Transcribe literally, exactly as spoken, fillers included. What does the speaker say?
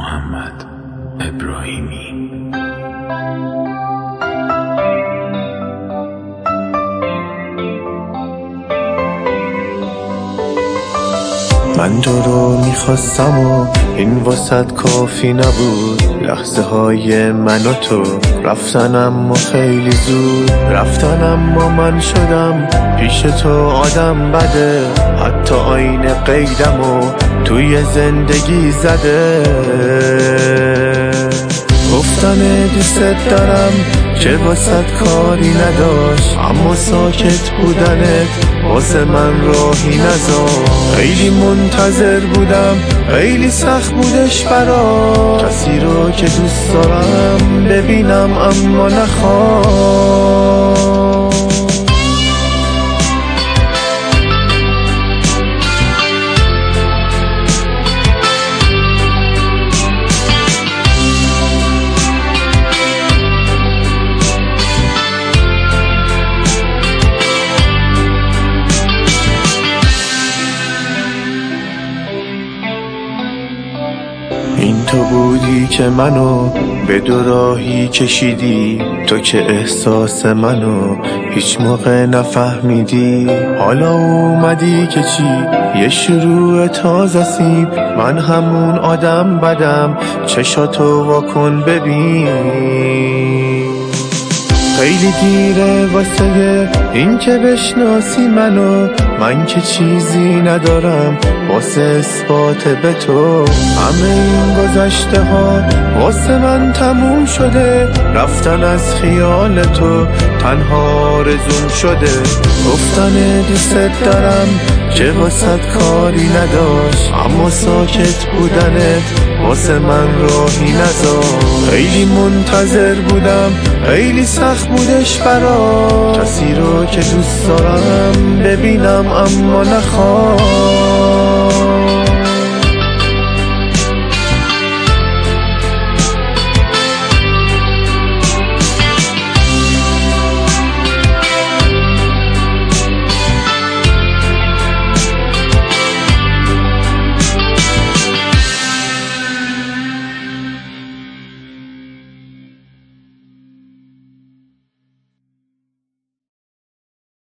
محمد ابراهیمی. من تو رو میخواستم و این واسط کافی نبود. لحظه های من و تو رفتن اما خیلی زود رفتن، اما من شدم پیش تو آدم بده. حتی آینه قیدم و توی زندگی زده. گفتن دوست دارم چه واسط کاری نداشت، اما ساکت بودنت واسه من راهی نذاشت. خیلی منتظر بودم، خیلی سخت بودش برام کسی رو که دوست دارم ببینم اما نخوام. این تو بودی که منو به دو راهی کشیدی، تو که احساس منو هیچ موقع نفهمیدی. حالا اومدی که چی؟ یه شروع تازه سیم، من همون آدم بدم، چشاتو واکن ببین. خیلی دیره واسه این که بشناسی منو، من که چیزی ندارم واسه اثبات به تو. همه این گذشته ها واسه من تموم شده، رفتن از خیال تو تنها آرزوم شده. گفتن دوست دارم چه واسط کاری نداشت، اما ساکت بودنت واسه من راهی نذاشت. خیلی منتظر بودم، خیلی سخت بودش برام کسی رو که دوست دارم ببینم اما نخوام.